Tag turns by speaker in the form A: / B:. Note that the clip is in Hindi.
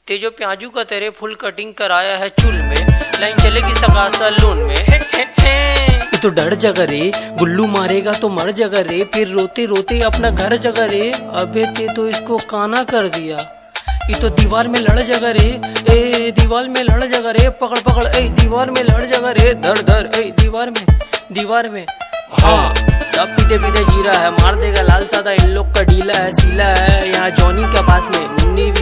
A: तेजो प्याजू का तेरे फुल कटिंग कराया है चूल में, लाइन चलेगी सगा सलून में। तो डर जगा रे, गुल्लू मारेगा तो मर जगा रे, फिर रोते रोते अपना घर जगा रे। अबे ते तो इसको काना कर दिया, ये तो दीवार में लड़ जगा रे, ए दीवार में लड़ जगा रे, पकड़ पकड़ ए दीवार में लड़ जगा रे, धर धर ए दीवार में। हाँ सब पीते पीते जी रहा है, मार देगा लाल सादा, इन लोग का ढीला है सीला है। यहाँ जॉनी के पास में मुन्नी